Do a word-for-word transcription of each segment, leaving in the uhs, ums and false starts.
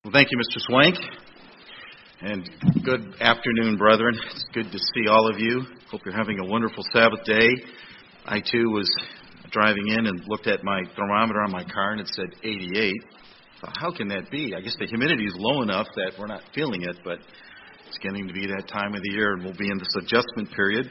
Well, thank you, Mister Swank, and good afternoon, brethren. It's good to see all of you. Hope you're having a wonderful Sabbath day. I, too, was driving in and looked at my thermometer on my car, and it said eighty-eight. Thought, how can that be? I guess the humidity is low enough that we're not feeling it, but it's getting to be that time of the year, and we'll be in this adjustment period.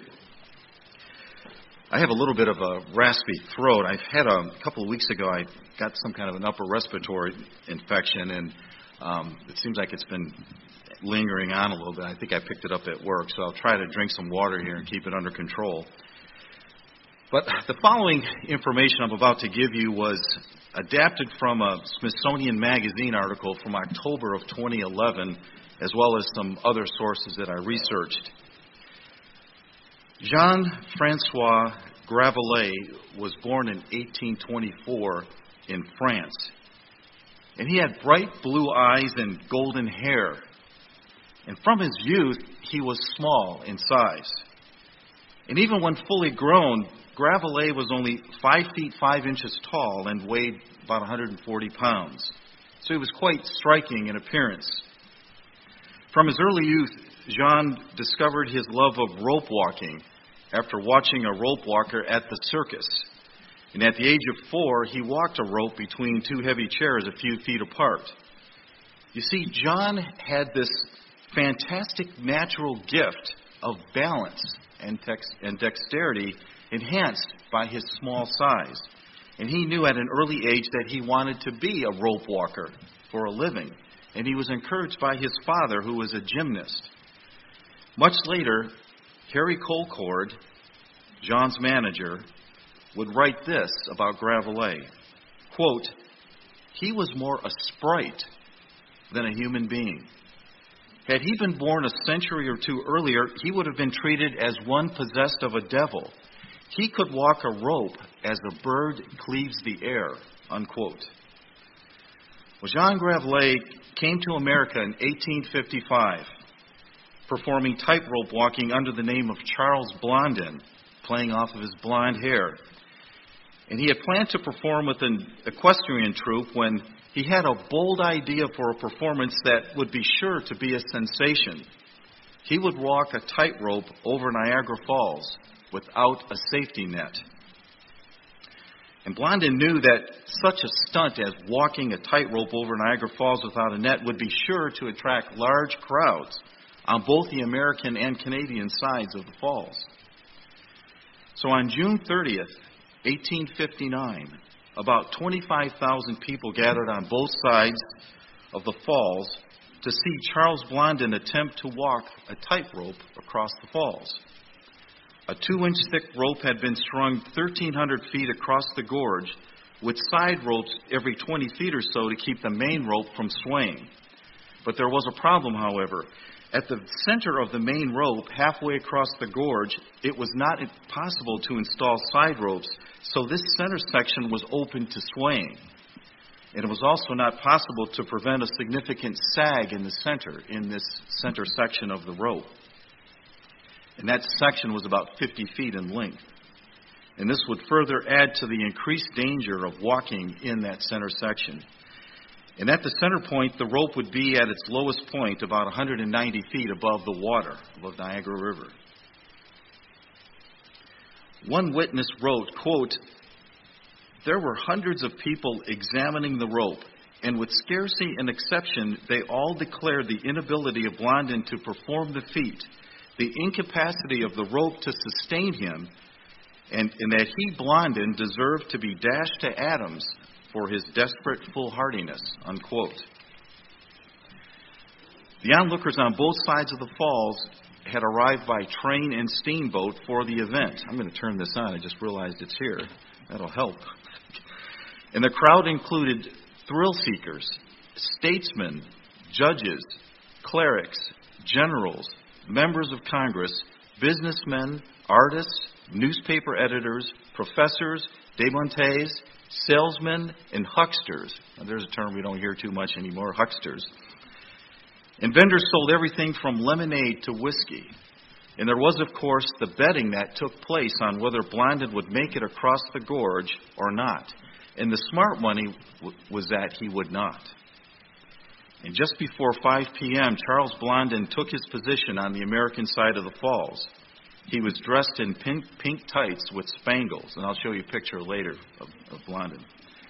I have a little bit of a raspy throat. I've had a, a couple of weeks ago, I got some kind of an upper respiratory infection, and um, it seems like it's been lingering on a little bit. I think I picked it up at work, so I'll try to drink some water here and keep it under control. But the following information I'm about to give you was adapted from a Smithsonian Magazine article from October of twenty eleven, as well as some other sources that I researched. Jean-Francois Gravelet was born in eighteen twenty-four in France, and he had bright blue eyes and golden hair. And from his youth, he was small in size. And even when fully grown, Gravelet was only five feet five inches tall and weighed about one hundred forty pounds. So he was quite striking in appearance. From his early youth, Jean discovered his love of rope walking after watching a rope walker at the circus. And at the age of four, he walked a rope between two heavy chairs a few feet apart. You see, John had this fantastic natural gift of balance and, tex- and dexterity enhanced by his small size. And he knew at an early age that he wanted to be a rope walker for a living. And he was encouraged by his father, who was a gymnast. Much later, Harry Colcord, John's manager, would write this about Gravelet. Quote, "He was more a sprite than a human being. Had he been born a century or two earlier, he would have been treated as one possessed of a devil. He could walk a rope as a bird cleaves the air." Unquote. Well, Jean Gravelet came to America in eighteen fifty-five, performing tightrope walking under the name of Charles Blondin, playing off of his blonde hair. And he had planned to perform with an equestrian troupe when he had a bold idea for a performance that would be sure to be a sensation. He would walk a tightrope over Niagara Falls without a safety net. And Blondin knew that such a stunt as walking a tightrope over Niagara Falls without a net would be sure to attract large crowds on both the American and Canadian sides of the falls. So on June thirtieth, eighteen fifty-nine, about twenty-five thousand people gathered on both sides of the falls to see Charles Blondin attempt to walk a tightrope across the falls. A two-inch thick rope had been strung thirteen hundred feet across the gorge, with side ropes every twenty feet or so to keep the main rope from swaying. But there was a problem, however. At the center of the main rope, halfway across the gorge, it was not possible to install side ropes, so this center section was open to swaying. And it was also not possible to prevent a significant sag in the center, in this center section of the rope. And that section was about fifty feet in length. And this would further add to the increased danger of walking in that center section. And at the center point, the rope would be at its lowest point, about one hundred ninety feet above the water, above Niagara River. One witness wrote, quote, "There were hundreds of people examining the rope, and with scarcely an exception, they all declared the inability of Blondin to perform the feat, the incapacity of the rope to sustain him, and, and that he, Blondin, deserved to be dashed to atoms for his desperate foolhardiness." Unquote. The onlookers on both sides of the falls had arrived by train and steamboat for the event. I'm going to turn this on. I just realized it's here. That'll help. And the crowd included thrill seekers, statesmen, judges, clerics, generals, members of Congress, businessmen, artists, newspaper editors, professors, devotees, salesmen, and hucksters. Now, there's a term we don't hear too much anymore, hucksters. And vendors sold everything from lemonade to whiskey. And there was, of course, the betting that took place on whether Blondin would make it across the gorge or not. And the smart money w- was that he would not. And just before five p.m., Charles Blondin took his position on the American side of the falls. He was dressed in pink, pink tights with spangles, and I'll show you a picture later of, of Blondin.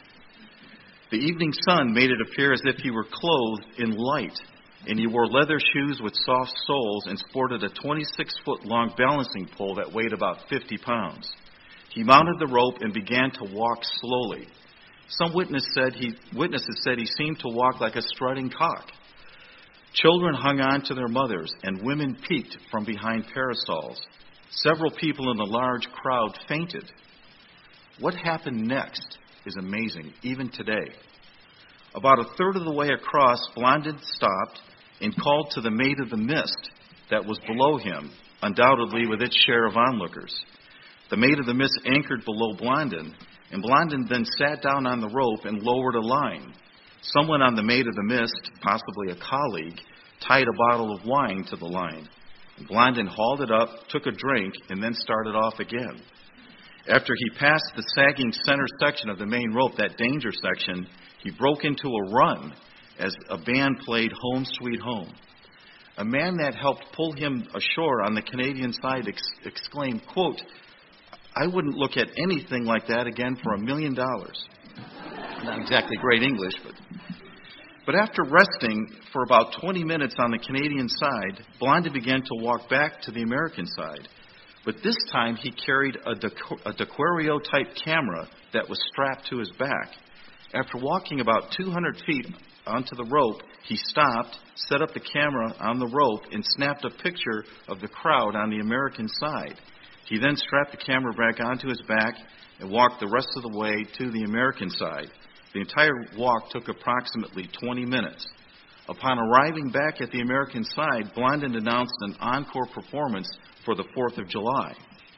The evening sun made it appear as if he were clothed in light, and he wore leather shoes with soft soles and sported a twenty-six foot long balancing pole that weighed about fifty pounds. He mounted the rope and began to walk slowly. Some witness said he, witnesses said he seemed to walk like a strutting cock. Children hung on to their mothers, and women peeked from behind parasols. Several people in the large crowd fainted. What happened next is amazing, even today. About a third of the way across, Blondin stopped and called to the Maid of the Mist that was below him, undoubtedly with its share of onlookers. The Maid of the Mist anchored below Blondin, and Blondin then sat down on the rope and lowered a line. Someone on the Maid of the Mist, possibly a colleague, tied a bottle of wine to the line. Blondin hauled it up, took a drink, and then started off again. After he passed the sagging center section of the main rope, that danger section, he broke into a run as a band played Home Sweet Home. A man that helped pull him ashore on the Canadian side ex- exclaimed, quote, "I wouldn't look at anything like that again for a million dollars." Not exactly great English, but... But after resting for about twenty minutes on the Canadian side, Blondin began to walk back to the American side. But this time he carried a, a D'Aquario-type camera that was strapped to his back. After walking about two hundred feet onto the rope, he stopped, set up the camera on the rope, and snapped a picture of the crowd on the American side. He then strapped the camera back onto his back and walked the rest of the way to the American side. The entire walk took approximately twenty minutes. Upon arriving back at the American side, Blondin announced an encore performance for the fourth of July.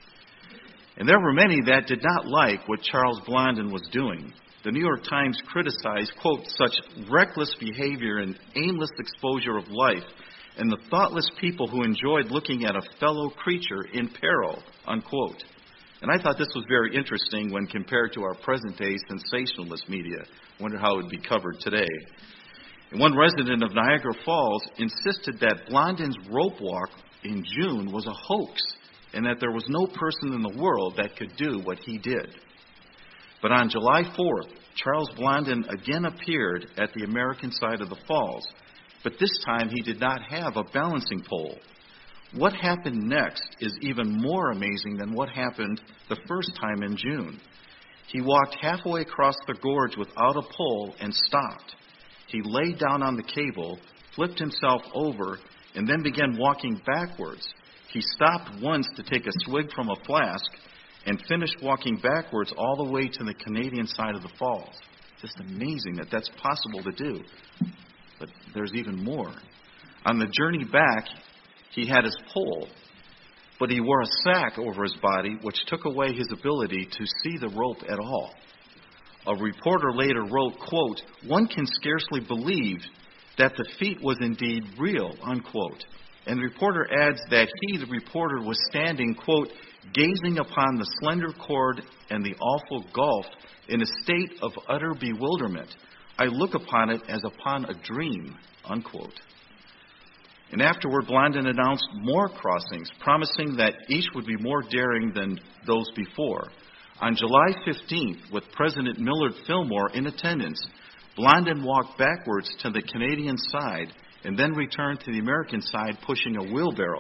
And there were many that did not like what Charles Blondin was doing. The New York Times criticized, quote, "such reckless behavior and aimless exposure of life, and the thoughtless people who enjoyed looking at a fellow creature in peril," unquote. And I thought this was very interesting when compared to our present-day sensationalist media. I wonder how it would be covered today. And one resident of Niagara Falls insisted that Blondin's rope walk in June was a hoax and that there was no person in the world that could do what he did. But on July fourth, Charles Blondin again appeared at the American side of the falls, but this time he did not have a balancing pole. What happened next is even more amazing than what happened the first time in June. He walked halfway across the gorge without a pole and stopped. He lay down on the cable, flipped himself over, and then began walking backwards. He stopped once to take a swig from a flask and finished walking backwards all the way to the Canadian side of the falls. Just amazing that that's possible to do. But there's even more. On the journey back, he had his pole, but he wore a sack over his body, which took away his ability to see the rope at all. A reporter later wrote, quote, "One can scarcely believe that the feat was indeed real," unquote. And the reporter adds that he, the reporter, was standing, quote, "gazing upon the slender cord and the awful gulf in a state of utter bewilderment. I look upon it as upon a dream," unquote. And afterward, Blondin announced more crossings, promising that each would be more daring than those before. On July fifteenth, with President Millard Fillmore in attendance, Blondin walked backwards to the Canadian side and then returned to the American side pushing a wheelbarrow.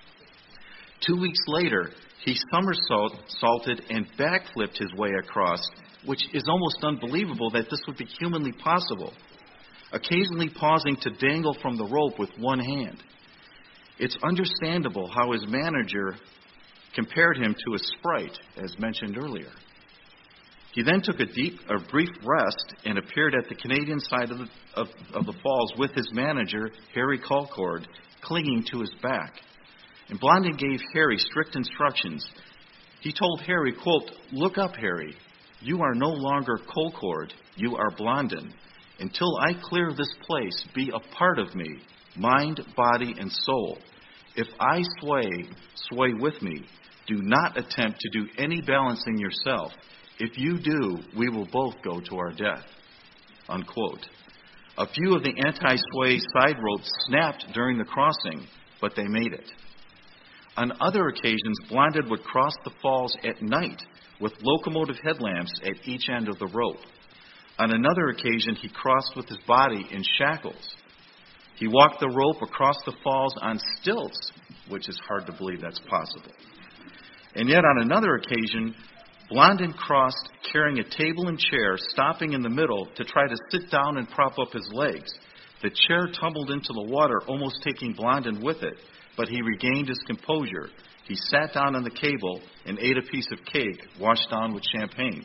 Two weeks later, he somersaulted and backflipped his way across, which is almost unbelievable that this would be humanly possible, occasionally pausing to dangle from the rope with one hand. It's understandable how his manager compared him to a sprite, as mentioned earlier. He then took a deep, a brief rest and appeared at the Canadian side of the, of, of the falls with his manager, Harry Colcord, clinging to his back. And Blondin gave Harry strict instructions. He told Harry, quote, "Look up, Harry. You are no longer Colcord. You are Blondin. Until I clear this place, be a part of me, mind, body, and soul. If I sway, sway with me. Do not attempt to do any balancing yourself. If you do, we will both go to our death," unquote. A few of the anti-sway side ropes snapped during the crossing, but they made it. On other occasions, Blondin would cross the falls at night with locomotive headlamps at each end of the rope. On another occasion, he crossed with his body in shackles. He walked the rope across the falls on stilts, which is hard to believe that's possible. And yet, on another occasion, Blondin crossed carrying a table and chair, stopping in the middle to try to sit down and prop up his legs. The chair tumbled into the water, almost taking Blondin with it, but he regained his composure. He sat down on the cable and ate a piece of cake washed down with champagne.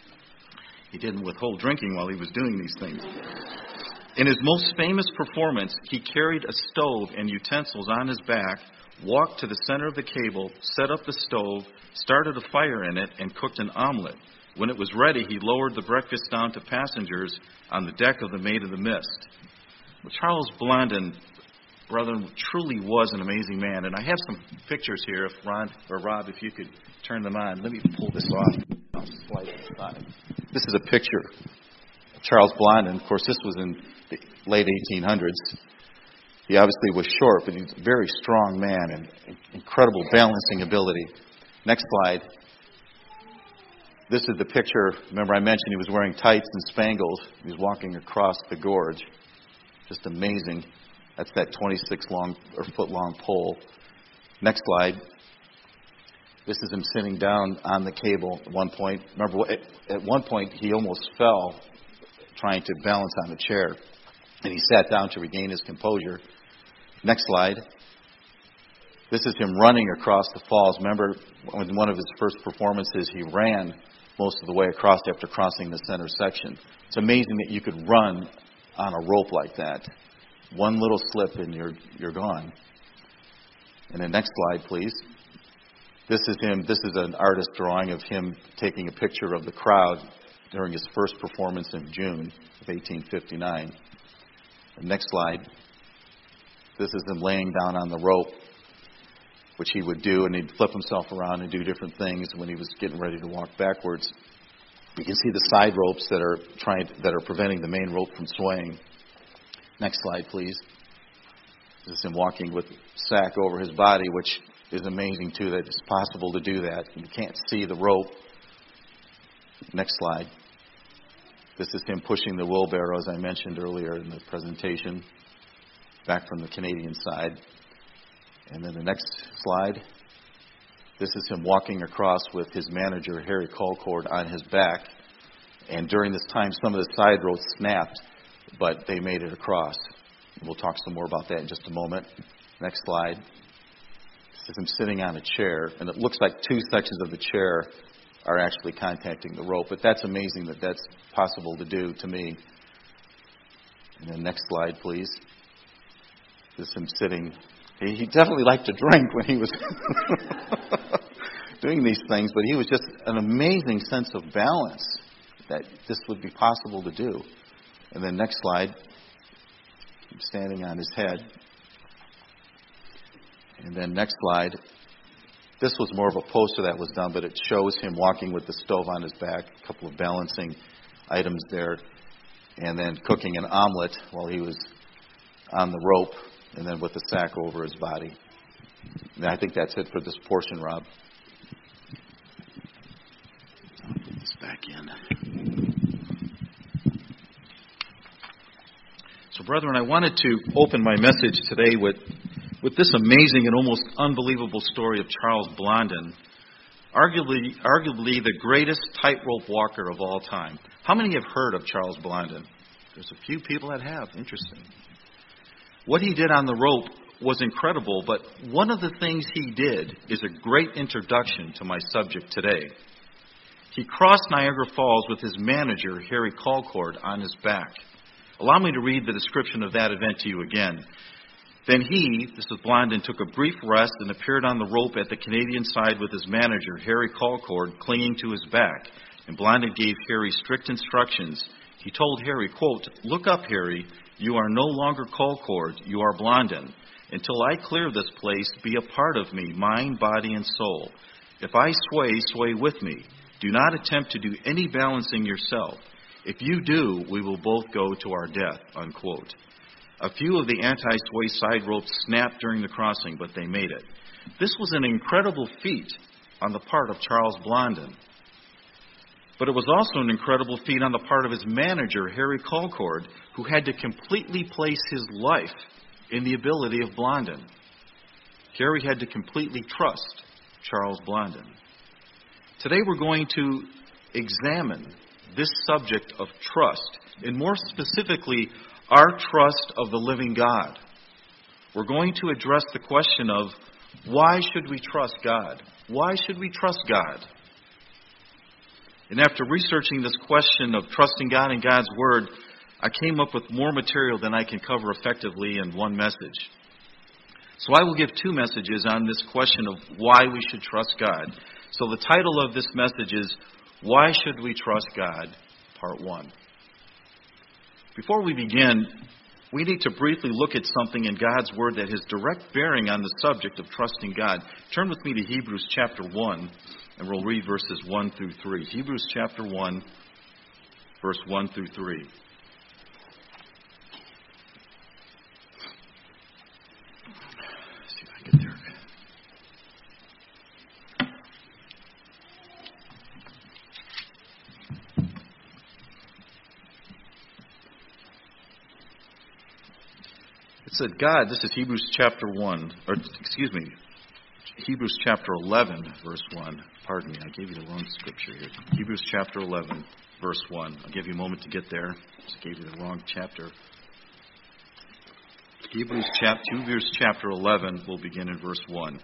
He didn't withhold drinking while he was doing these things. In his most famous performance, he carried a stove and utensils on his back, walked to the center of the cable, set up the stove, started a fire in it, and cooked an omelet. When it was ready, he lowered the breakfast down to passengers on the deck of the Maid of the Mist. Well, Charles Blondin, brethren, truly was an amazing man. And I have some pictures here. If Ron or Rob, if you could turn them on. Let me pull this off. I'll slide it aside. This is a picture of Charles Blondin. Of course, this was in the late eighteen hundreds. He obviously was short, but he's a very strong man and incredible balancing ability. Next slide. This is the picture. Remember, I mentioned he was wearing tights and spangles. He was walking across the gorge. Just amazing. That's that twenty-six long or foot long pole. Next slide. This is him sitting down on the cable at one point. Remember, at one point he almost fell trying to balance on the chair, and he sat down to regain his composure. Next slide. This is him running across the falls. Remember, in one of his first performances, he ran most of the way across after crossing the center section. It's amazing that you could run on a rope like that. One little slip and you're you're gone. And then next slide, please. This is him. This is an artist drawing of him taking a picture of the crowd during his first performance in June of eighteen fifty-nine. And next slide. This is him laying down on the rope, which he would do, and he'd flip himself around and do different things when he was getting ready to walk backwards. You can see the side ropes that are trying that are preventing the main rope from swaying. Next slide, please. This is him walking with sack over his body, which is amazing too that it's possible to do that. You can't see the rope. Next slide. This is him pushing the wheelbarrow, as I mentioned earlier in the presentation, back from the Canadian side. And then the next slide. This is him walking across with his manager, Harry Colcord, on his back. And during this time, some of the side ropes snapped, but they made it across. We'll talk some more about that in just a moment. Next slide. This is him sitting on a chair, and it looks like two sections of the chair are actually contacting the rope, but that's amazing that that's possible to do to me. And then next slide, please. This is him sitting. He, he definitely liked to drink when he was doing these things, but he was just an amazing sense of balance that this would be possible to do. And then next slide. He's standing on his head. And then next slide. This was more of a poster that was done, but it shows him walking with the stove on his back, a couple of balancing items there, and then cooking an omelet while he was on the rope, and then with the sack over his body. And I think that's it for this portion, Rob. I'll put this back in. So, brethren, I wanted to open my message today with With this amazing and almost unbelievable story of Charles Blondin, arguably, arguably the greatest tightrope walker of all time. How many have heard of Charles Blondin? There's a few people that have. Interesting. What he did on the rope was incredible, but one of the things he did is a great introduction to my subject today. He crossed Niagara Falls with his manager, Harry Colcord, on his back. Allow me to read the description of that event to you again. Then he, this is Blondin, took a brief rest and appeared on the rope at the Canadian side with his manager, Harry Colcord, clinging to his back. And Blondin gave Harry strict instructions. He told Harry, quote, "Look up, Harry. You are no longer Colcord. You are Blondin. Until I clear this place, be a part of me, mind, body, and soul. If I sway, sway with me. Do not attempt to do any balancing yourself. If you do, we will both go to our death, unquote. A few of the anti-sway side ropes snapped during the crossing, but they made it. This was an incredible feat on the part of Charles Blondin. But it was also an incredible feat on the part of his manager, Harry Colcord, who had to completely place his life in the ability of Blondin. Harry had to completely trust Charles Blondin. Today we're going to examine this subject of trust, and more specifically, our trust of the living God. We're going to address the question of why should we trust God? Why should we trust God? And after researching this question of trusting God and God's Word, I came up with more material than I can cover effectively in one message. So I will give two messages on this question of why we should trust God. So the title of this message is, Why Should We Trust God? Part one. Before we begin, we need to briefly look at something in God's Word that has direct bearing on the subject of trusting God. Turn with me to Hebrews chapter one, and we'll read verses one through three. Hebrews chapter one, verse one through three. Let's see if I get there. It said, God, this is Hebrews chapter one, or excuse me, Hebrews chapter eleven, verse one. Pardon me, I gave you the wrong scripture here. Hebrews chapter eleven, verse one. I'll give you a moment to get there. Just gave you the wrong chapter. Hebrews chapter, Hebrews chapter eleven, we'll begin in verse one.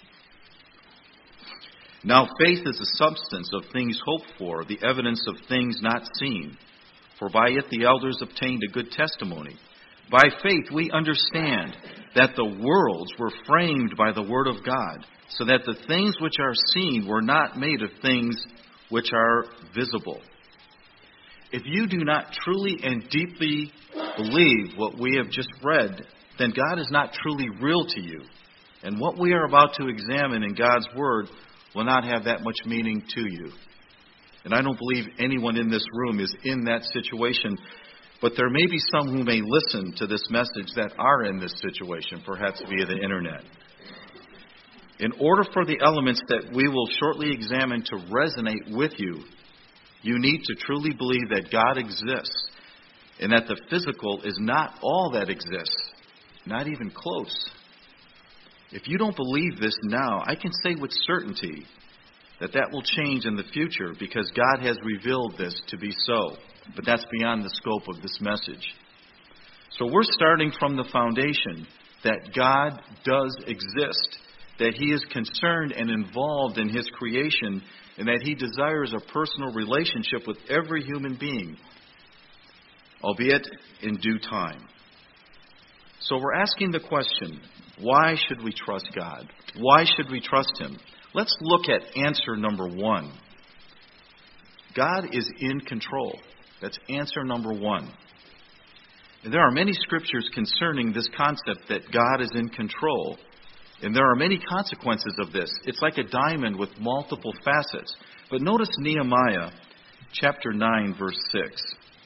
Now faith is the substance of things hoped for, the evidence of things not seen. For by it the elders obtained a good testimony. By faith we understand that the worlds were framed by the word of God, so that the things which are seen were not made of things which are visible. If you do not truly and deeply believe what we have just read, then God is not truly real to you. And what we are about to examine in God's Word will not have that much meaning to you. And I don't believe anyone in this room is in that situation. But there may be some who may listen to this message that are in this situation, perhaps via the internet. In order for the elements that we will shortly examine to resonate with you, you need to truly believe that God exists and that the physical is not all that exists, not even close. If you don't believe this now, I can say with certainty that that will change in the future because God has revealed this to be so. But that's beyond the scope of this message. So we're starting from the foundation that God does exist, that He is concerned and involved in His creation, and that He desires a personal relationship with every human being, albeit in due time. So we're asking the question, why should we trust God? Why should we trust Him? Let's look at answer number one. God is in control. That's answer number one. And there are many scriptures concerning this concept that God is in control. And there are many consequences of this. It's like a diamond with multiple facets. But notice Nehemiah chapter nine, verse six.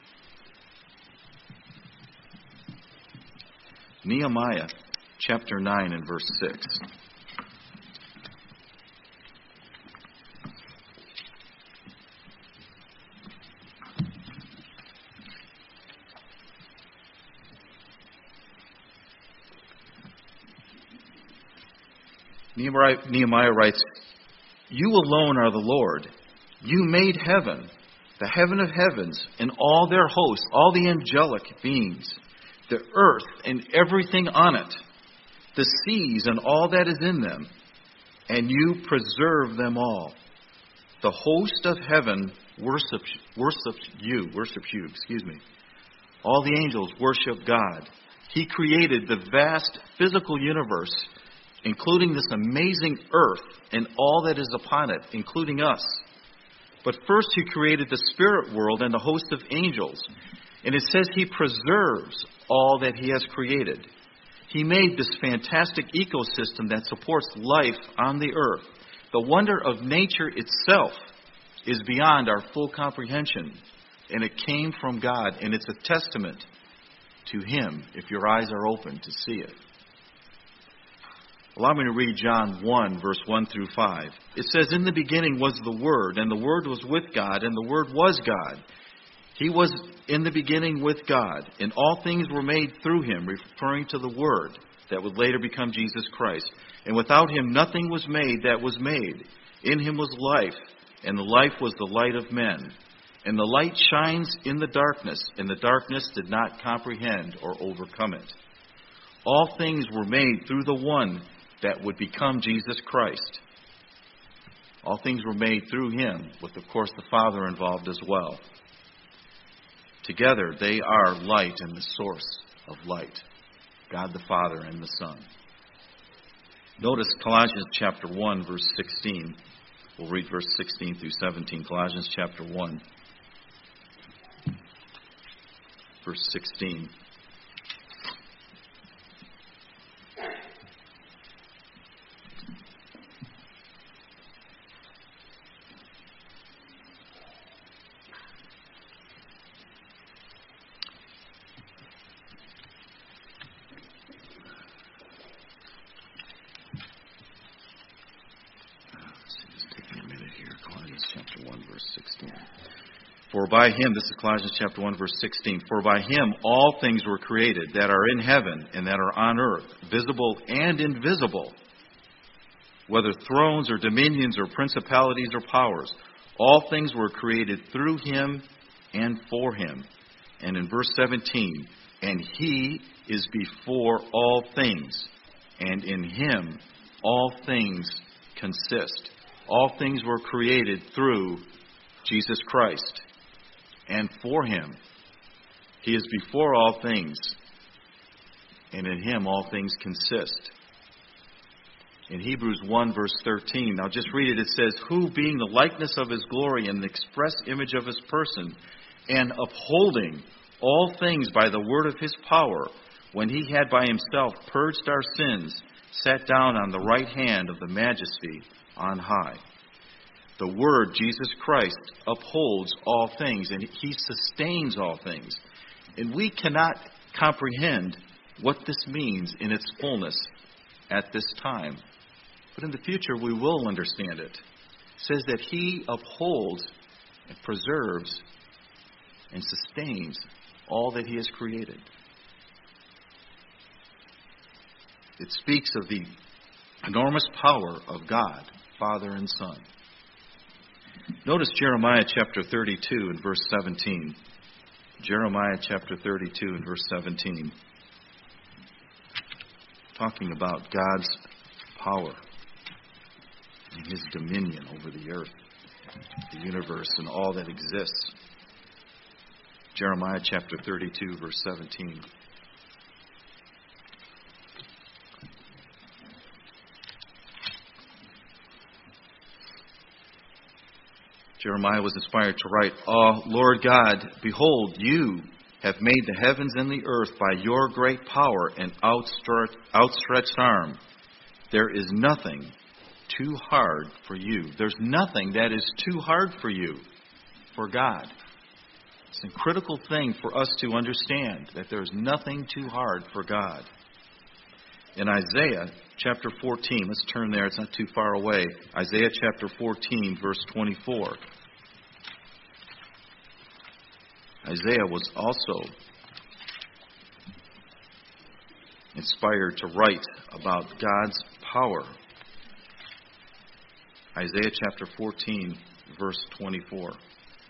Nehemiah chapter nine and verse six. Nehemiah writes, You alone are the Lord. You made heaven, the heaven of heavens, and all their hosts, all the angelic beings, the earth and everything on it, the seas and all that is in them, and you preserve them all. The host of heaven worships, worships you, worships you, excuse me. All the angels worship God. He created the vast physical universe, including this amazing earth and all that is upon it, including us. But first He created the spirit world and the host of angels. And it says He preserves all that He has created. He made this fantastic ecosystem that supports life on the earth. The wonder of nature itself is beyond our full comprehension. And it came from God, and it's a testament to Him if your eyes are open to see it. Allow me to read John one, verse one through five. It says, "In the beginning was the Word, and the Word was with God, and the Word was God. He was in the beginning with God, and all things were made through Him," referring to the Word that would later become Jesus Christ. "And without Him nothing was made that was made. In Him was life, and the life was the light of men. And the light shines in the darkness, and the darkness did not comprehend or overcome it. All things were made through the one that would become Jesus Christ." All things were made through Him, with, of course, the Father involved as well. Together, they are light and the source of light. God the Father and the Son. Notice Colossians chapter one, verse sixteen. We'll read verse sixteen through seventeen. Colossians chapter one, verse sixteen. For by Him, this is Colossians chapter one, verse sixteen, "For by Him all things were created that are in heaven and that are on earth, visible and invisible, whether thrones or dominions or principalities or powers. All things were created through Him and for Him." And in verse seventeen, "And He is before all things, and in Him all things consist." All things were created through Jesus Christ and for Him. He is before all things, and in Him all things consist. In Hebrews one, verse thirteen, I'll just read it. It says, "Who being the likeness of His glory and the express image of His person, and upholding all things by the word of His power, when He had by Himself purged our sins, sat down on the right hand of the Majesty on high." The Word, Jesus Christ, upholds all things, and He sustains all things. And we cannot comprehend what this means in its fullness at this time. But in the future, we will understand it. It says that He upholds and preserves and sustains all that He has created. It speaks of the enormous power of God, Father and Son. Notice Jeremiah chapter thirty-two and verse seventeen. Jeremiah chapter thirty-two and verse seventeen. Talking about God's power and His dominion over the earth, the universe, and all that exists. Jeremiah chapter thirty-two, verse seventeen. Jeremiah was inspired to write, "Oh, Lord God, behold, you have made the heavens and the earth by your great power and outstretched arm. There is nothing too hard for you." There's nothing that is too hard for you, for God. It's a critical thing for us to understand, that there's nothing too hard for God. In Isaiah chapter fourteen, let's turn there, it's not too far away. Isaiah chapter fourteen, verse twenty-four. Isaiah was also inspired to write about God's power. Isaiah chapter fourteen, verse twenty-four. It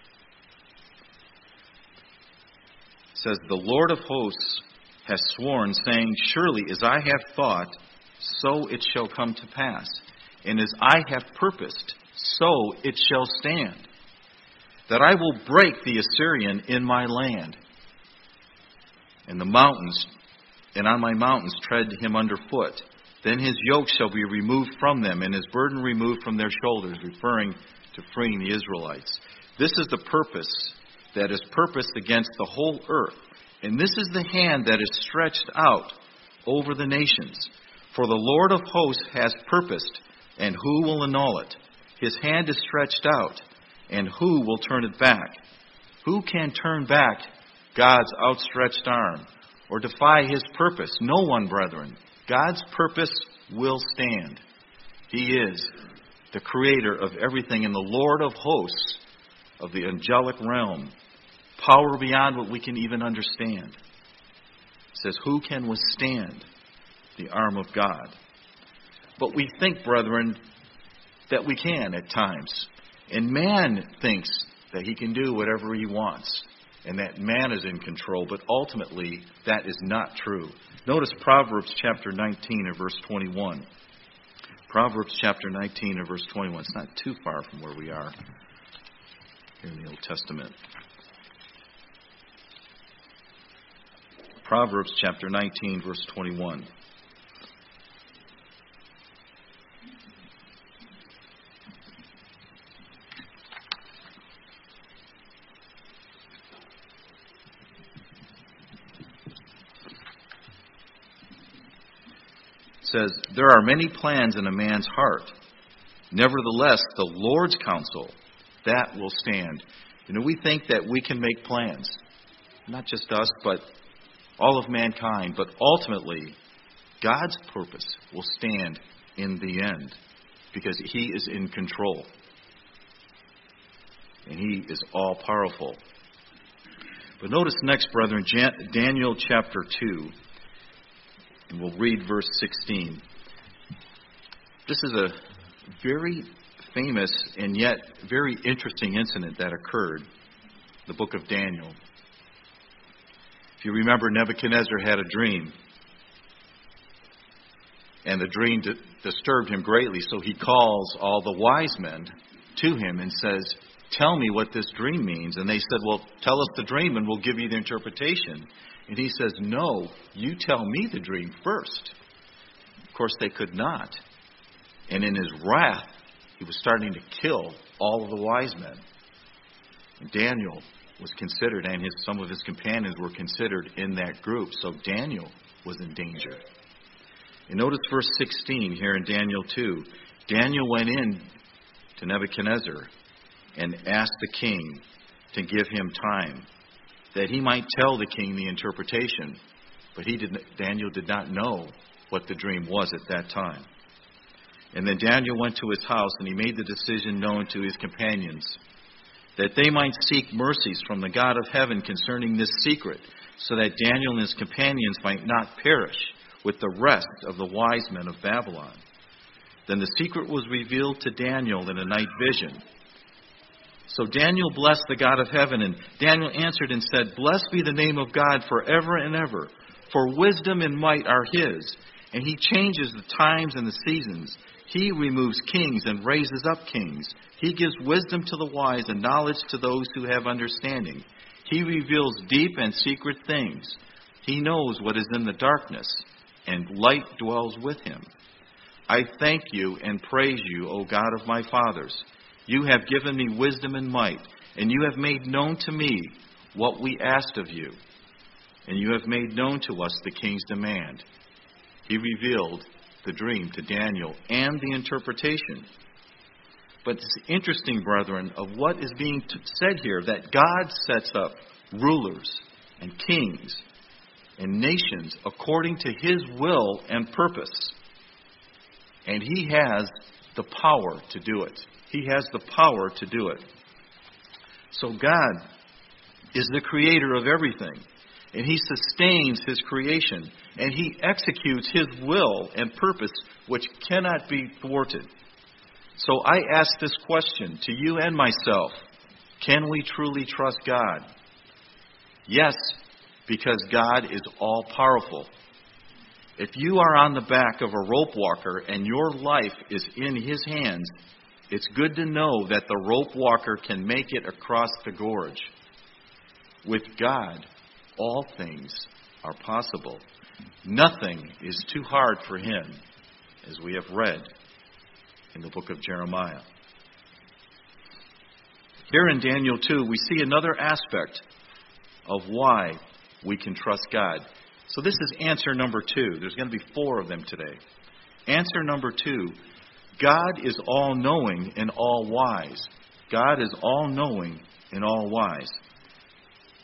says, "The Lord of hosts has sworn, saying, Surely as I have thought, so it shall come to pass. And as I have purposed, so it shall stand. That I will break the Assyrian in my land, and the mountains, and on my mountains tread him underfoot. Then his yoke shall be removed from them, and his burden removed from their shoulders," referring to freeing the Israelites. This is the purpose that is purposed against the whole earth. And this is the hand that is stretched out over the nations. For the Lord of hosts has purposed, and who will annul it? His hand is stretched out, and who will turn it back? Who can turn back God's outstretched arm or defy His purpose? No one, brethren. God's purpose will stand. He is the creator of everything and the Lord of hosts of the angelic realm. Power beyond what we can even understand. It says, who can withstand the arm of God? But we think, brethren, that we can at times. And man thinks that he can do whatever he wants, and that man is in control, but ultimately that is not true. Notice Proverbs chapter nineteen and verse twenty-one. Proverbs chapter nineteen and verse twenty-one. It's not too far from where we are here in the Old Testament. Proverbs chapter nineteen, verse twenty-one. Says, there are many plans in a man's heart. Nevertheless, the Lord's counsel, that will stand. You know, we think that we can make plans. Not just us, but all of mankind. But ultimately, God's purpose will stand in the end. Because He is in control. And He is all-powerful. But notice next, brethren, Daniel chapter two. And we'll read verse sixteen. This is a very famous and yet very interesting incident that occurred in the book of Daniel. If you remember, Nebuchadnezzar had a dream. And the dream di- disturbed him greatly, so he calls all the wise men to him and says, tell me what this dream means. And they said, well, tell us the dream and we'll give you the interpretation. And he says, no, you tell me the dream first. Of course, they could not. And in his wrath, he was starting to kill all of the wise men. And Daniel was considered, and his, some of his companions were considered in that group. So Daniel was in danger. And notice verse sixteen here in Daniel two. Daniel went in to Nebuchadnezzar and asked the king to give him time, that he might tell the king the interpretation. But he did, Daniel did not know what the dream was at that time. And then Daniel went to his house, and he made the decision known to his companions, that they might seek mercies from the God of heaven concerning this secret, so that Daniel and his companions might not perish with the rest of the wise men of Babylon. Then the secret was revealed to Daniel in a night vision. So Daniel blessed the God of heaven, and Daniel answered and said, blessed be the name of God forever and ever, for wisdom and might are His, and He changes the times and the seasons. He removes kings and raises up kings. He gives wisdom to the wise and knowledge to those who have understanding. He reveals deep and secret things. He knows what is in the darkness, and light dwells with Him. I thank you and praise you, O God of my fathers. You have given me wisdom and might, and you have made known to me what we asked of you. And you have made known to us the king's demand. He revealed the dream to Daniel and the interpretation. But it's interesting, brethren, of what is being t- said here, that God sets up rulers and kings and nations according to His will and purpose. And He has the power to do it. He has the power to do it. So God is the creator of everything. And He sustains His creation. And He executes His will and purpose, which cannot be thwarted. So I ask this question to you and myself. Can we truly trust God? Yes, because God is all-powerful. If you are on the back of a rope walker and your life is in His hands, it's good to know that the rope walker can make it across the gorge. With God, all things are possible. Nothing is too hard for Him, as we have read in the book of Jeremiah. Here in Daniel two, we see another aspect of why we can trust God. So this is answer number two. There's going to be four of them today. Answer number two, God is all-knowing and all-wise. God is all-knowing and all-wise.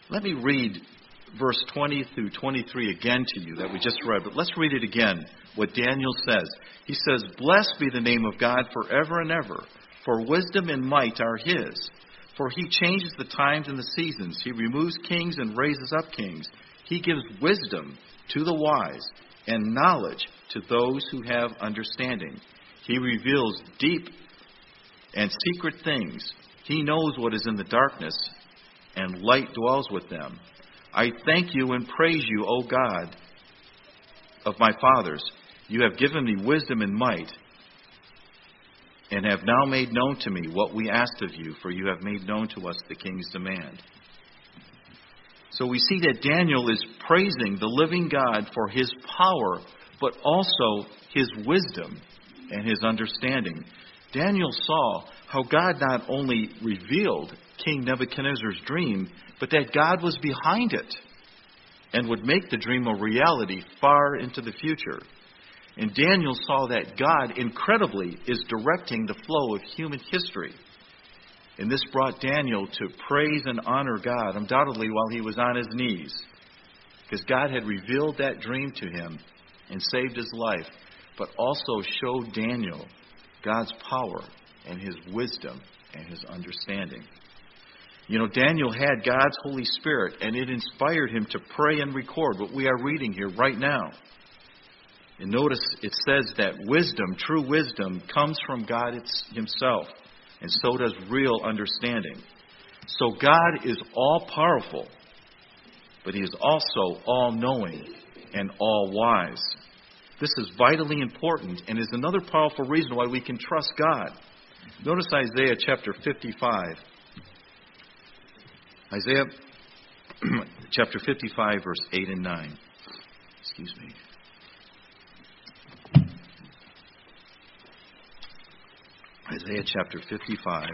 Let me read verse twenty through twenty-three again to you that we just read, but let's read it again, what Daniel says. He says, "Blessed be the name of God forever and ever, for wisdom and might are his. For he changes the times and the seasons. He removes kings and raises up kings. He gives wisdom to the wise and knowledge to those who have understanding. He reveals deep and secret things. He knows what is in the darkness, and light dwells with them. I thank you and praise you, O God of my fathers. You have given me wisdom and might, and have now made known to me what we asked of you, for you have made known to us the king's demand." So we see that Daniel is praising the living God for his power, but also his wisdom and his understanding. Daniel saw how God not only revealed King Nebuchadnezzar's dream, but that God was behind it and would make the dream a reality far into the future. And Daniel saw that God, incredibly, is directing the flow of human history. And this brought Daniel to praise and honor God, undoubtedly while he was on his knees, because God had revealed that dream to him and saved his life, but also showed Daniel God's power and his wisdom and his understanding. You know, Daniel had God's Holy Spirit, and it inspired him to pray and record what we are reading here right now. And notice it says that wisdom, true wisdom, comes from God himself, and so does real understanding. So God is all-powerful, but he is also all-knowing and all-wise. This is vitally important and is another powerful reason why we can trust God. Notice Isaiah chapter fifty-five. Isaiah chapter fifty-five, verse eight and nine. Excuse me. Isaiah chapter fifty-five.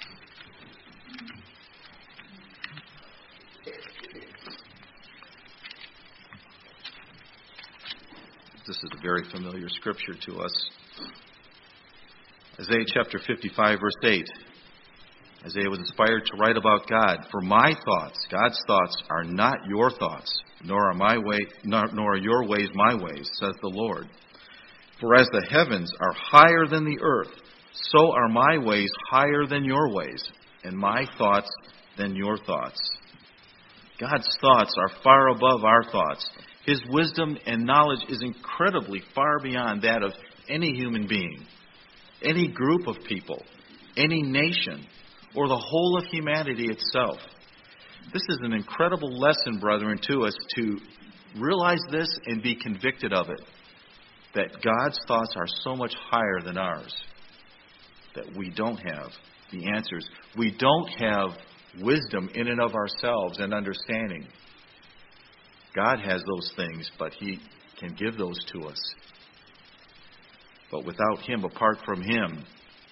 This is a very familiar scripture to us. Isaiah chapter fifty-five, verse eight. Isaiah was inspired to write about God. "For my thoughts," God's thoughts, "are not your thoughts, nor are my way, nor, nor are your ways my ways, says the Lord. For as the heavens are higher than the earth, so are my ways higher than your ways, and my thoughts than your thoughts." God's thoughts are far above our thoughts. His wisdom and knowledge is incredibly far beyond that of any human being, any group of people, any nation, or the whole of humanity itself. This is an incredible lesson, brethren, to us to realize this and be convicted of it, that God's thoughts are so much higher than ours, that we don't have the answers. We don't have wisdom in and of ourselves and understanding. God has those things, but he can give those to us. But without him, apart from him,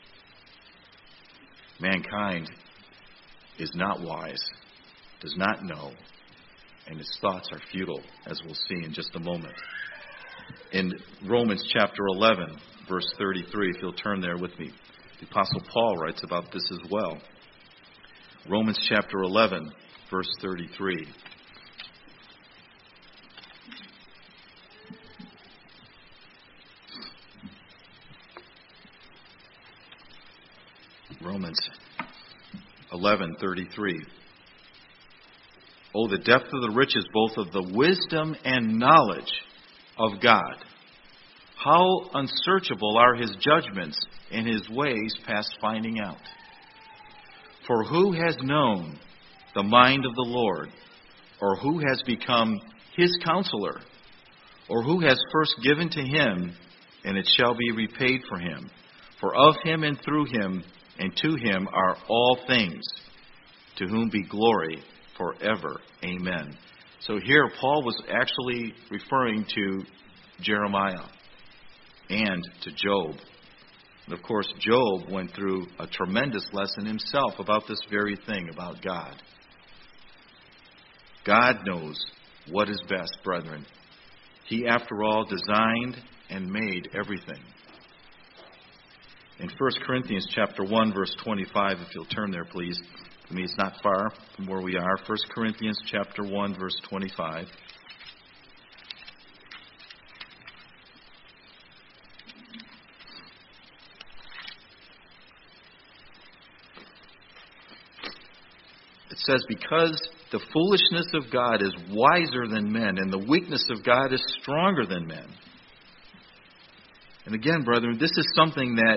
mankind is not wise, does not know, and its thoughts are futile, as we'll see in just a moment. In Romans chapter eleven, verse thirty-three, if you'll turn there with me, the Apostle Paul writes about this as well. Romans chapter eleven, verse thirty-three. Romans eleven thirty-three. "Oh, the depth of the riches, both of the wisdom and knowledge of God. How unsearchable are his judgments, and his ways past finding out. For who has known the mind of the Lord, or who has become his counselor, or who has first given to him, and it shall be repaid for him? For of him and through him and to him are all things, to whom be glory forever. Amen." So here Paul was actually referring to Jeremiah and to Job. And of course, Job went through a tremendous lesson himself about this very thing, about God. God knows what is best, brethren. He, after all, designed and made everything. In First Corinthians chapter one, verse twenty-five, if you'll turn there, please. I mean, it's not far from where we are. First Corinthians chapter one, verse twenty-five. It says, because the foolishness of God is wiser than men, and the weakness of God is stronger than men. And again, brethren, this is something that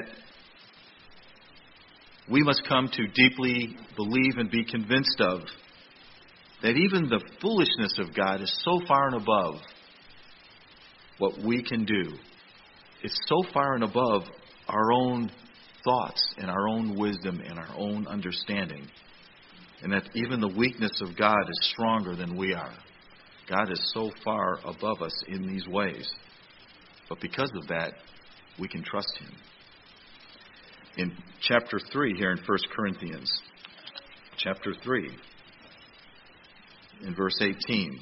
we must come to deeply believe and be convinced of. That even the foolishness of God is so far and above what we can do. It's so far and above our own thoughts and our own wisdom and our own understanding. And that even the weakness of God is stronger than we are. God is so far above us in these ways. But because of that, we can trust Him. In chapter three here in First Corinthians, chapter three, in verse eighteen,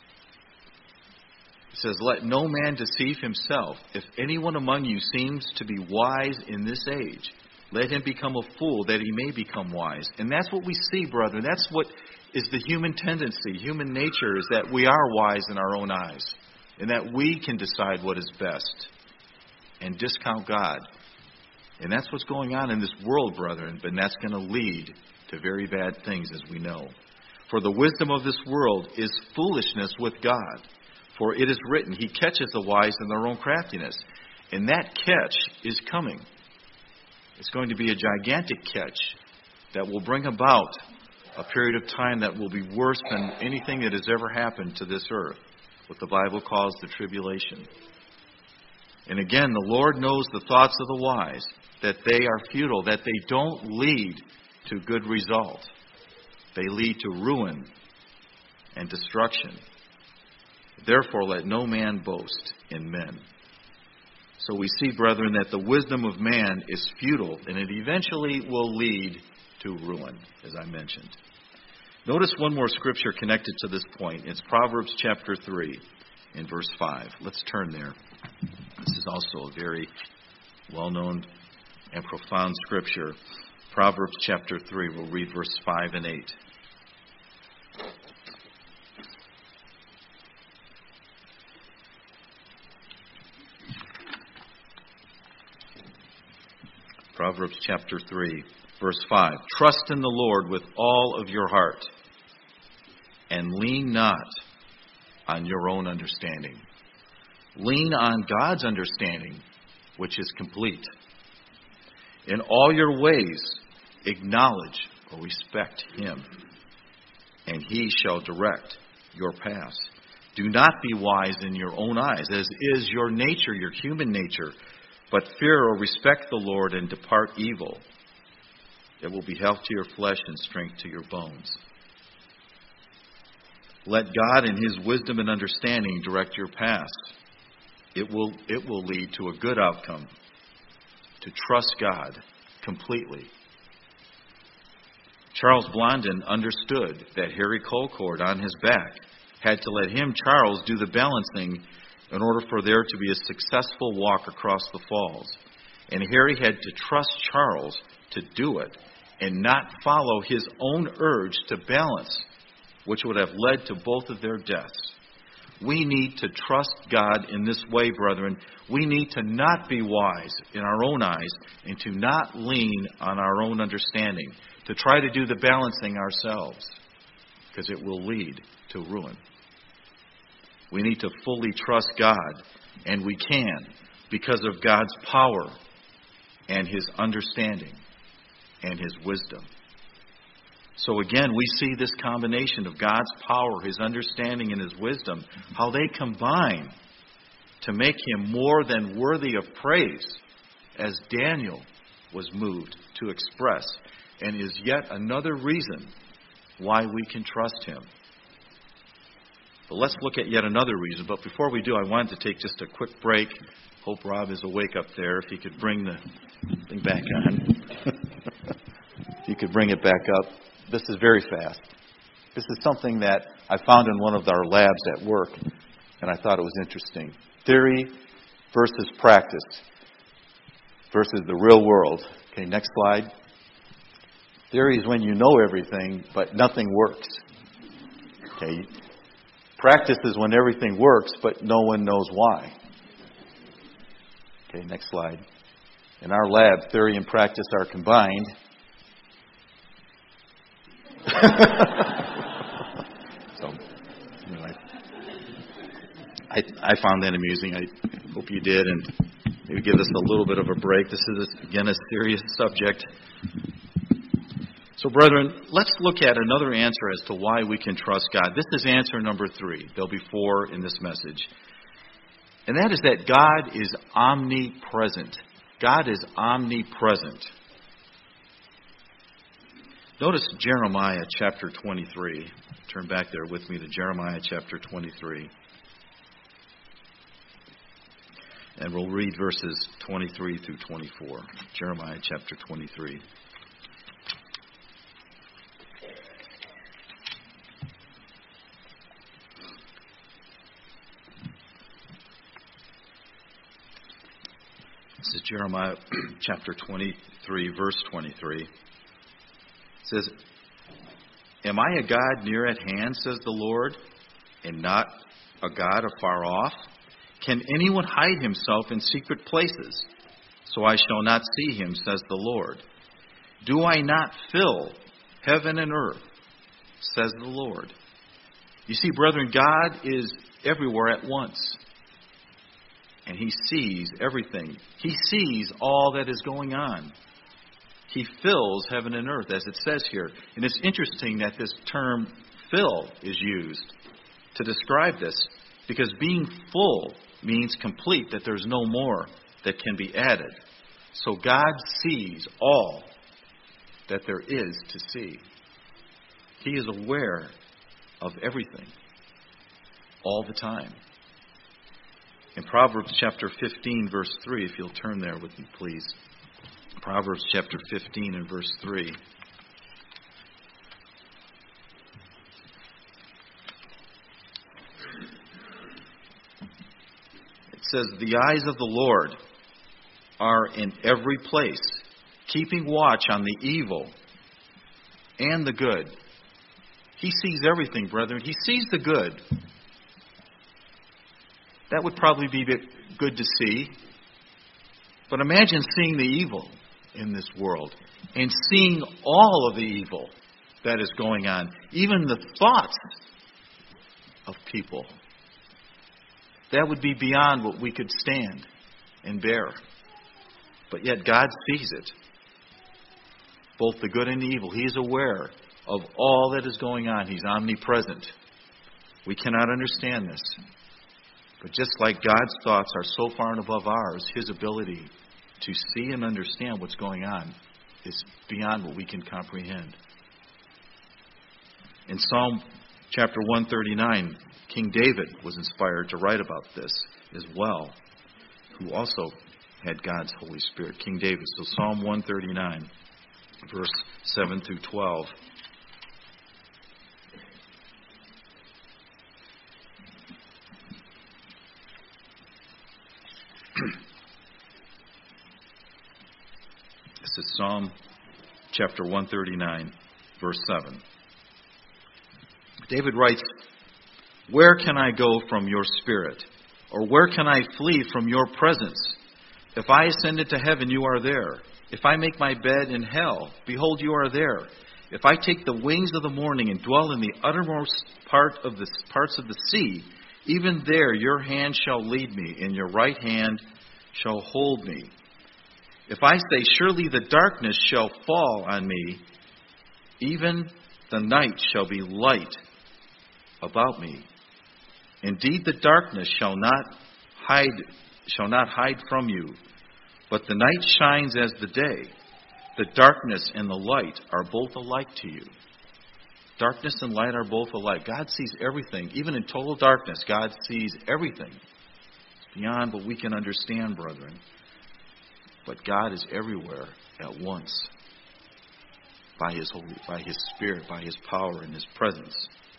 it says, let no man deceive himself. If anyone among you seems to be wise in this age, let him become a fool that he may become wise. And that's what we see, brethren. That's what is the human tendency. Human nature is that we are wise in our own eyes. And that we can decide what is best. And discount God. And that's what's going on in this world, brethren. But that's going to lead to very bad things, as we know. For the wisdom of this world is foolishness with God. For it is written, He catches the wise in their own craftiness. And that catch is coming. It's going to be a gigantic catch that will bring about a period of time that will be worse than anything that has ever happened to this earth, what the Bible calls the tribulation. And again, the Lord knows the thoughts of the wise, that they are futile, that they don't lead to good result. They lead to ruin and destruction. Therefore, let no man boast in men. So we see, brethren, that the wisdom of man is futile, and it eventually will lead to ruin, as I mentioned. Notice one more scripture connected to this point. It's Proverbs chapter three, in verse five. Let's turn there. This is also a very well-known and profound scripture. Proverbs chapter three, we'll read verse five and eight. Proverbs chapter three, verse five. Trust in the Lord with all of your heart, and lean not on your own understanding. Lean on God's understanding, which is complete. In all your ways, acknowledge or respect Him, and He shall direct your paths. Do not be wise in your own eyes, as is your nature, your human nature. But fear or respect the Lord and depart evil. It will be health to your flesh and strength to your bones. Let God in His wisdom and understanding direct your paths. It will, it will lead to a good outcome. To trust God completely. Charles Blondin understood that Harry Colcord on his back had to let him, Charles, do the balancing in order for there to be a successful walk across the falls. And Harry had to trust Charles to do it and not follow his own urge to balance, which would have led to both of their deaths. We need to trust God in this way, brethren. We need to not be wise in our own eyes and to not lean on our own understanding, to try to do the balancing ourselves, because it will lead to ruin. We need to fully trust God, and we can, because of God's power and His understanding and His wisdom. So again, we see this combination of God's power, His understanding, and His wisdom, how they combine to make Him more than worthy of praise, as Daniel was moved to express, and is yet another reason why we can trust Him. But let's look at yet another reason. But before we do, I wanted to take just a quick break. Hope Rob is awake up there. If he could bring the thing back on. If you could bring it back up. This is very fast. This is something that I found in one of our labs at work, and I thought it was interesting. Theory versus practice versus the real world. Okay, next slide. Theory is when you know everything, but nothing works. Okay. Practice is when everything works, but no one knows why. Okay, next slide. In our lab, theory and practice are combined. so, anyway, I, I found that amusing. I hope you did, and maybe give us a little bit of a break. This is, again, a serious subject. So, brethren, let's look at another answer as to why we can trust God. This is answer number three. There'll be four in this message. And that is that God is omnipresent. God is omnipresent. Notice Jeremiah chapter twenty-three. Turn back there with me to Jeremiah chapter twenty-three. And we'll read verses twenty-three through twenty-four. Jeremiah chapter twenty-three. This is Jeremiah chapter twenty-three, verse twenty-three. It says, "Am I a God near at hand, says the Lord, and not a God afar off? Can anyone hide himself in secret places? So I shall not see him, says the Lord. Do I not fill heaven and earth, says the Lord?" You see, brethren, God is everywhere at once. And He sees everything. He sees all that is going on. He fills heaven and earth, as it says here. And it's interesting that this term fill is used to describe this, because being full means complete, that there's no more that can be added. So God sees all that there is to see. He is aware of everything all the time. In Proverbs chapter fifteen, verse three, if you'll turn there with me, please. Proverbs chapter fifteen and verse three. It says, "The eyes of the Lord are in every place, keeping watch on the evil and the good." He sees everything, brethren. He sees the good. That would probably be good to see. But imagine seeing the evil in this world and seeing all of the evil that is going on, even the thoughts of people. That would be beyond what we could stand and bear. But yet God sees it, both the good and the evil. He is aware of all that is going on. He's omnipresent. We cannot understand this. But just like God's thoughts are so far and above ours, His ability to see and understand what's going on is beyond what we can comprehend. In Psalm chapter one thirty-nine, King David was inspired to write about this as well, who also had God's Holy Spirit. King David. So Psalm one thirty-nine, verse seven through twelve. This is Psalm chapter one thirty-nine, verse seven. David writes, "Where can I go from your spirit? Or where can I flee from your presence? If I ascend into heaven, you are there. If I make my bed in hell, behold, you are there. If I take the wings of the morning and dwell in the uttermost part of the parts of the sea, even there your hand shall lead me, and your right hand shall hold me. If I say, surely the darkness shall fall on me, even the night shall be light about me. Indeed, the darkness shall not hide, shall not hide from you, but the night shines as the day. The darkness and the light are both alike to you." Darkness and light are both alike. God sees everything. Even in total darkness, God sees everything. It's beyond what we can understand, brethren. But God is everywhere at once, by His Holy, by His Spirit, by His power and His presence.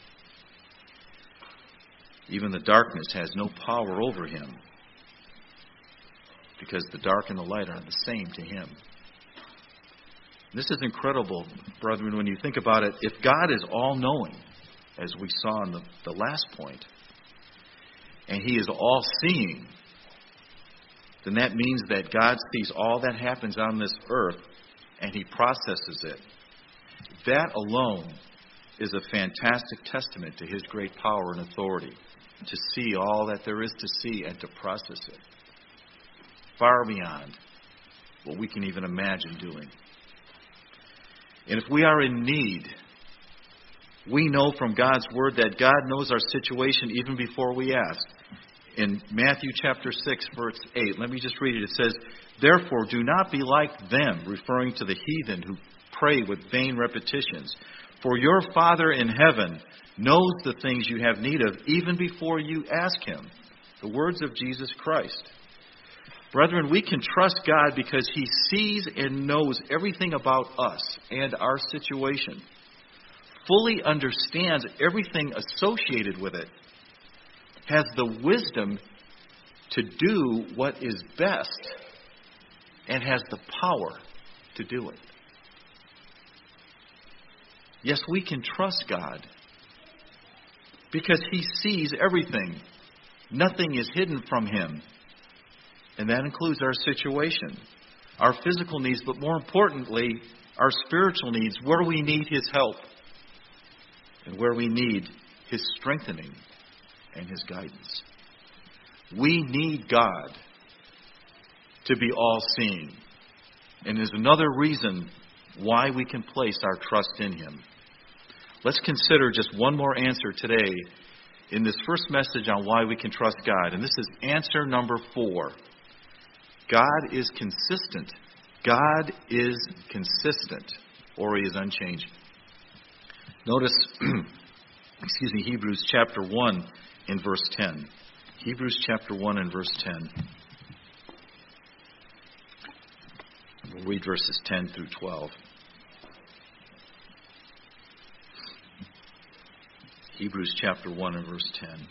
Even the darkness has no power over Him, because the dark and the light are the same to Him. This is incredible, brethren, when you think about it. If God is all-knowing, as we saw in the, the last point, and He is all-seeing, then that means that God sees all that happens on this earth, and He processes it. That alone is a fantastic testament to His great power and authority, to see all that there is to see and to process it, far beyond what we can even imagine doing. And if we are in need, we know from God's Word that God knows our situation even before we ask. In Matthew chapter six, verse eight, let me just read it. It says, "Therefore do not be like them," referring to the heathen who pray with vain repetitions. "For your Father in heaven knows the things you have need of even before you ask Him." The words of Jesus Christ. Brethren, we can trust God because He sees and knows everything about us and our situation, fully understands everything associated with it, has the wisdom to do what is best, and has the power to do it. Yes, we can trust God because He sees everything. Nothing is hidden from Him. And that includes our situation, our physical needs, but more importantly, our spiritual needs, where we need His help and where we need His strengthening and His guidance. We need God to be all-seeing, and is another reason why we can place our trust in Him. Let's consider just one more answer today in this first message on why we can trust God, and this is answer number four. God is consistent. God is consistent, or He is unchanging. Notice, excuse me, Hebrews chapter one in verse ten. Hebrews chapter one and verse ten. We'll read verses ten through twelve. Hebrews chapter one and verse ten.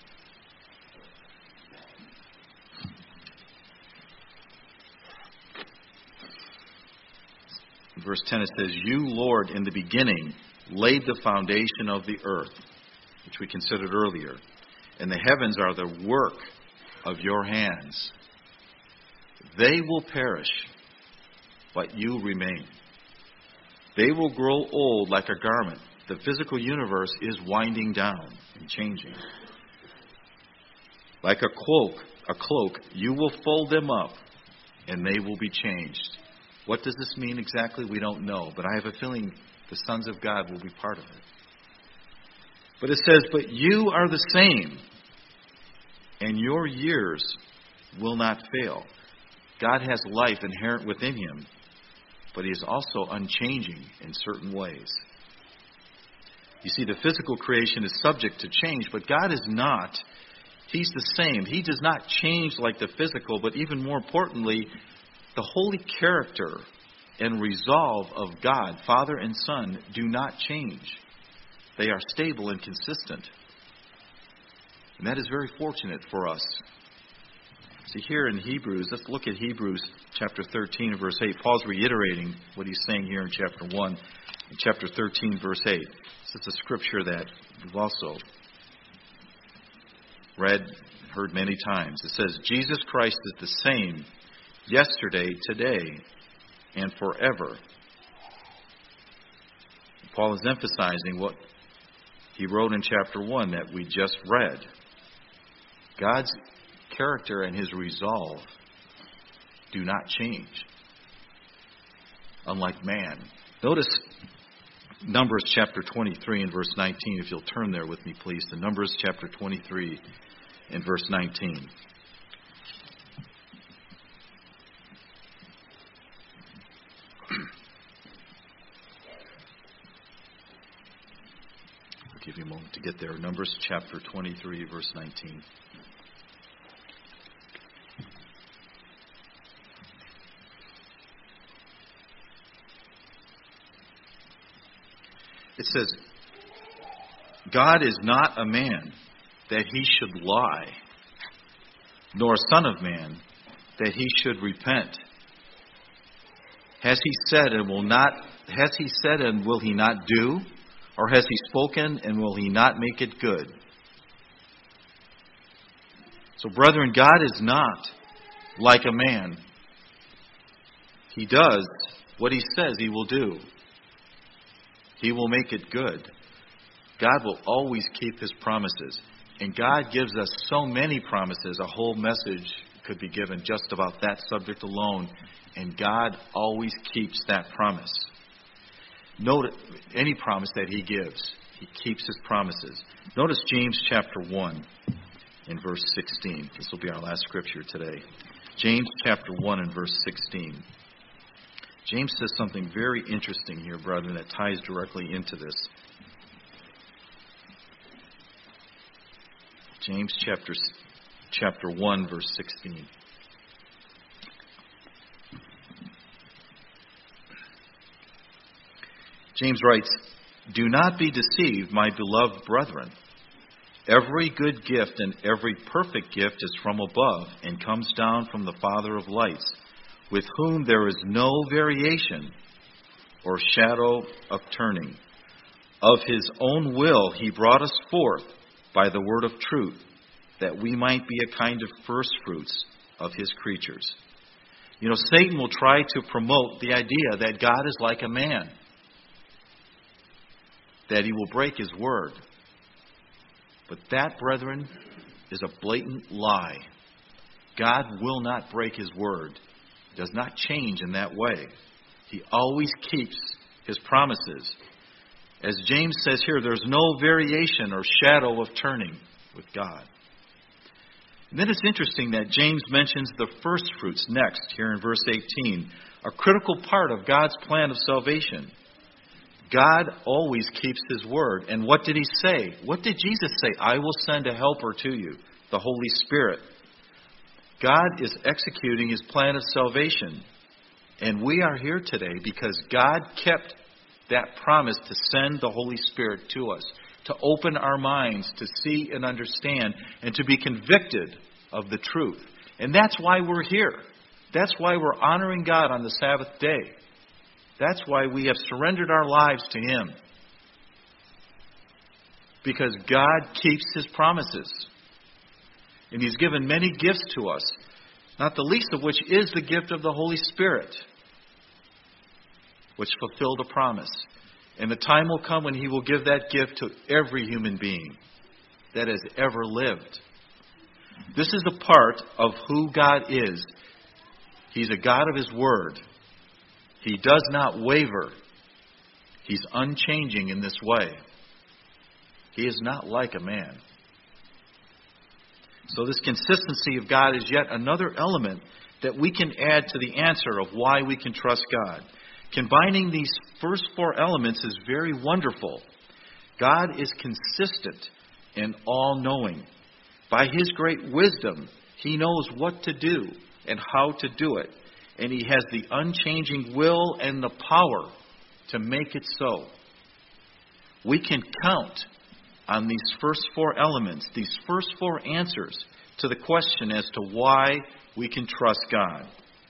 In verse ten it says, "You, Lord, in the beginning laid the foundation of the earth," which we considered earlier, "and the heavens are the work of your hands. They will perish, but you remain. They will grow old like a garment." The physical universe is winding down and changing. "Like a cloak, a cloak, you will fold them up, and they will be changed." What does this mean exactly? We don't know, but I have a feeling the sons of God will be part of it. But it says, "But you are the same, and your years will not fail." God has life inherent within Him, but He is also unchanging in certain ways. You see, the physical creation is subject to change, but God is not. He's the same. He does not change like the physical, but even more importantly, the holy character and resolve of God, Father and Son, do not change. They are stable and consistent. And that is very fortunate for us. See, here in Hebrews, let's look at Hebrews chapter thirteen, verse eight. Paul's reiterating what he's saying here in chapter one. In chapter thirteen, verse eight. This is a scripture that we've also read, heard many times. It says, "Jesus Christ is the same yesterday, today, and forever." Paul is emphasizing what he wrote in chapter one that we just read. God's character and His resolve do not change, unlike man. Notice Numbers chapter twenty-three and verse nineteen, if you'll turn there with me, please, to Numbers chapter twenty-three and verse nineteen. I'll give you a moment to get there. Numbers chapter twenty-three, verse nineteen. It says, "God is not a man that He should lie, nor a son of man that He should repent. Has He said, and will not has he said and will he not do? Or has he spoken and will he not make it good? So, brethren, God is not like a man. He does what he says he will do. He will make it good. God will always keep his promises. And God gives us so many promises, a whole message could be given just about that subject alone. And God always keeps that promise. Note any promise that he gives, he keeps his promises. Notice James chapter one in verse sixteen. This will be our last scripture today. James chapter one and verse sixteen. James says something very interesting here, brethren, that ties directly into this. James chapter, chapter one, verse sixteen. James writes, "Do not be deceived, my beloved brethren. Every good gift and every perfect gift is from above and comes down from the Father of lights, with whom there is no variation or shadow of turning. Of his own will he brought us forth by the word of truth, that we might be a kind of firstfruits of his creatures." You know, Satan will try to promote the idea that God is like a man, that he will break his word. But that, brethren, is a blatant lie. God will not break his word. He does not change in that way. He always keeps his promises. As James says here, there's no variation or shadow of turning with God. And then it's interesting that James mentions the first fruits next, here in verse eighteen, a critical part of God's plan of salvation. God always keeps his word. And what did he say? What did Jesus say? "I will send a helper to you, the Holy Spirit." God is executing his plan of salvation. And we are here today because God kept that promise to send the Holy Spirit to us, to open our minds, to see and understand, and to be convicted of the truth. And that's why we're here. That's why we're honoring God on the Sabbath day. That's why we have surrendered our lives to him. Because God keeps his promises. And he's given many gifts to us, not the least of which is the gift of the Holy Spirit, which fulfilled a promise. And the time will come when he will give that gift to every human being that has ever lived. This is a part of who God is. He's a God of his word. He does not waver. He's unchanging in this way. He is not like a man. So this consistency of God is yet another element that we can add to the answer of why we can trust God. Combining these first four elements is very wonderful. God is consistent and all-knowing. By his great wisdom, he knows what to do and how to do it. And he has the unchanging will and the power to make it so. We can count on these first four elements, these first four answers to the question as to why we can trust God.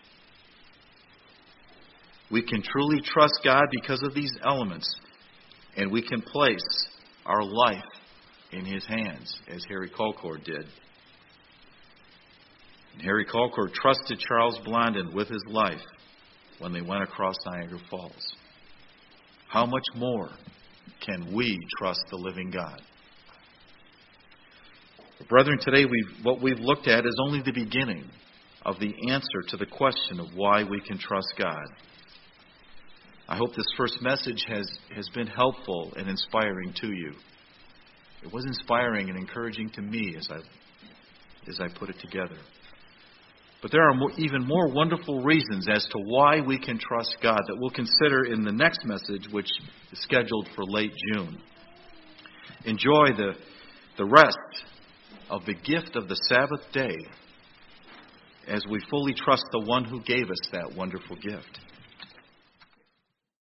We can truly trust God because of these elements, and we can place our life in his hands, as Harry Colcord did. And Harry Colcord trusted Charles Blondin with his life when they went across Niagara Falls. How much more can we trust the living God? Brethren, today we've, what we've looked at is only the beginning of the answer to the question of why we can trust God. I hope this first message has, has been helpful and inspiring to you. It was inspiring and encouraging to me as I, as I put it together. But there are more, even more wonderful reasons as to why we can trust God that we'll consider in the next message, which is scheduled for late June. Enjoy the, the rest of the gift of the Sabbath day as we fully trust the one who gave us that wonderful gift.